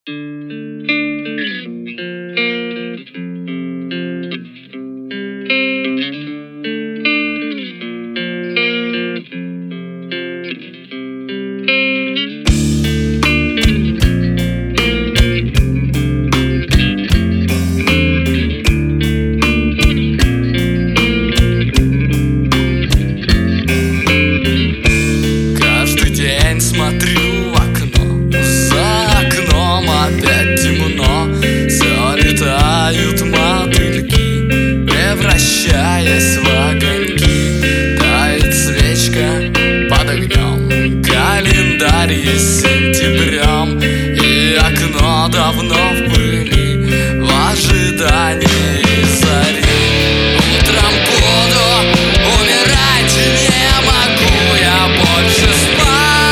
Каждый день смотрю в окно, за окном опять темно. Все летают мотыльки, превращаясь в огоньки. Тает свечка под огнем, календарь есть сентябрем. И окно давно в пыли, в ожидании зари. Утром буду умирать, не могу я больше спать.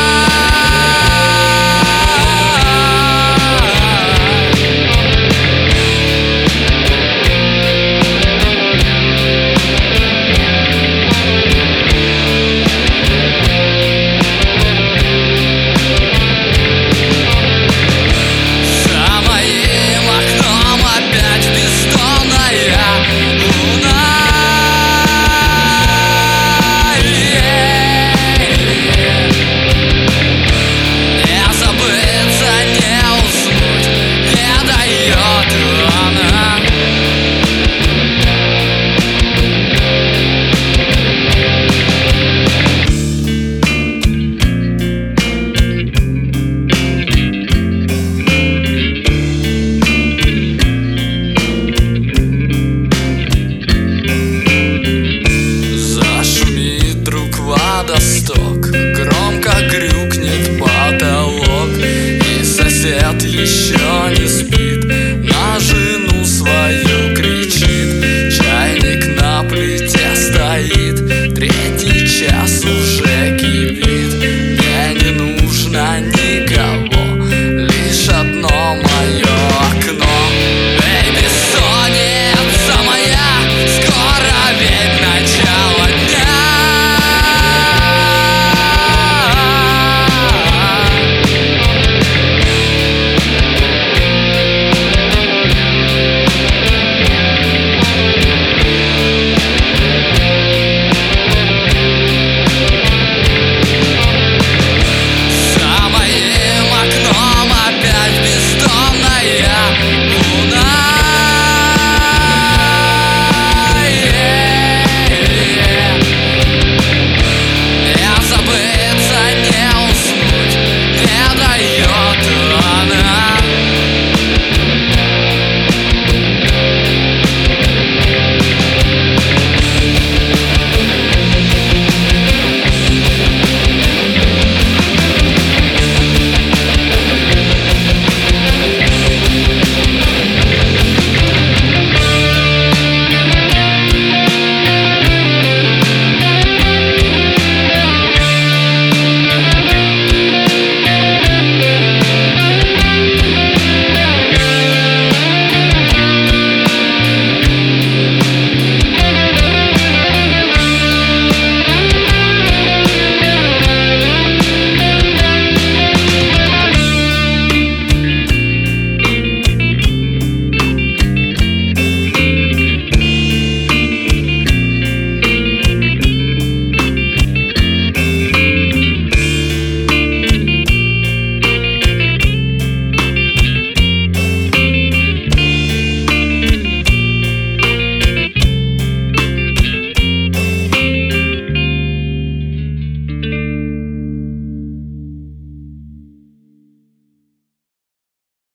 За моим окном опять бездонная луна. Не забыться, не уснуть не дает она. Зашумит вдруг водосток, громко грюкнет потолок. И сосед еще не спит,